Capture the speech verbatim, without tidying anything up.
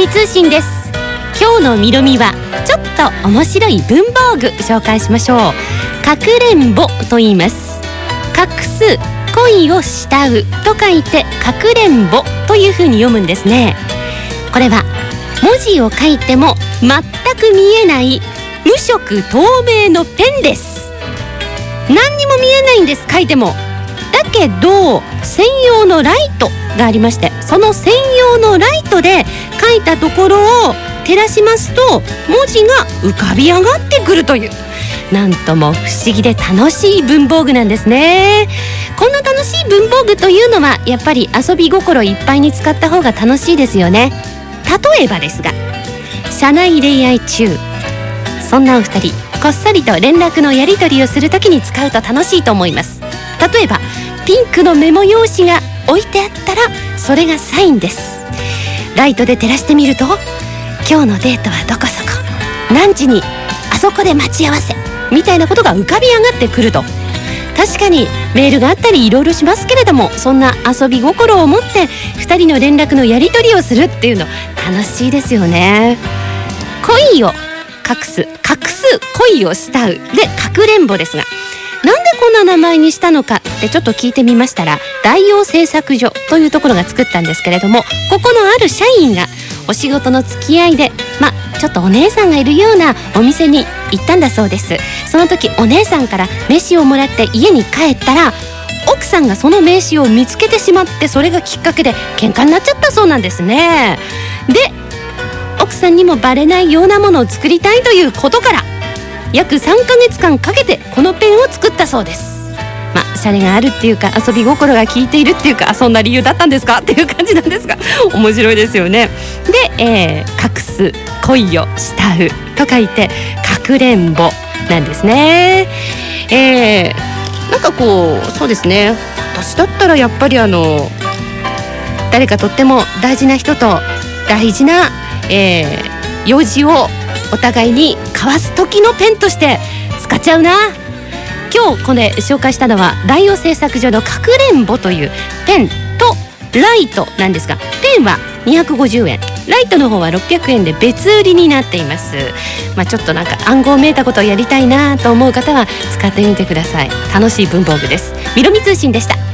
み通信です。今日のみろみはちょっと面白い文房具紹介しましょう。かくれんぼと言います。隠す、恋を慕うと書いてかくれんぼというふうに読むんですね。これは文字を書いても全く見えない無色透明のペンです。何にも見えないんです、書いても。だけど専用のライトがありまして、その専用のライトで書いたところを照らしますと文字が浮かび上がってくるという、なんとも不思議で楽しい文房具なんですね。こんな楽しい文房具というのはやっぱり遊び心いっぱいに使った方が楽しいですよね。例えばですが、社内恋愛中、そんなお二人こっそりと連絡のやり取りをするときに使うと楽しいと思います。例えばピンクのメモ用紙が置いてあったらそれがサインです。ライトで照らしてみると、今日のデートはどこそこ、何時にあそこで待ち合わせみたいなことが浮かび上がってくると。確かにメールがあったりいろいろしますけれども、そんな遊び心を持ってふたりの連絡のやり取りをするっていうの楽しいですよね。恋を隠す、隠す恋を慕うでかくれんぼですが、なんでこんな名前にしたのかってちょっと聞いてみましたら、大洋製作所というところが作ったんですけれども、ここのある社員がお仕事の付き合いで、まあちょっとお姉さんがいるようなお店に行ったんだそうです。その時お姉さんから名刺をもらって家に帰ったら、奥さんがその名刺を見つけてしまって、それがきっかけで喧嘩になっちゃったそうなんですね。で、奥さんにもバレないようなものを作りたいということから約さんかげつかんかけてこのペンを作ったそうです。まあシャレがあるっていうか、遊び心が効いているっていうか、そんな理由だったんですかっていう感じなんですが、面白いですよね。で、えー、隠す、恋を慕うと書いてかくれんぼなんですね。えー、なんかこう、そうですね、私だったらやっぱりあの誰かとっても大事な人と大事な、えー、用事をお互いに交わす時のペンとして使っちゃうな。今日これ紹介したのは大洋製作所のかくれんぼというペンとライトなんですが、ペンはにひゃくごじゅうえん、ライトの方はろっぴゃくえんで別売りになっています。まあ、ちょっとなんか暗号めいたことをやりたいなと思う方は使ってみてください。楽しい文房具です。みろみ通信でした。